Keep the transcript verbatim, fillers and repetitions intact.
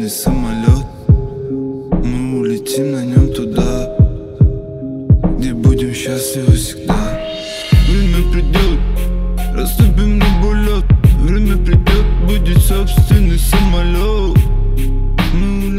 собственный самолет. Мы улетим на нем туда, где будем счастливы всегда. Время придет, расступим неболет. Время придет, будет собственный самолет. Мы улетим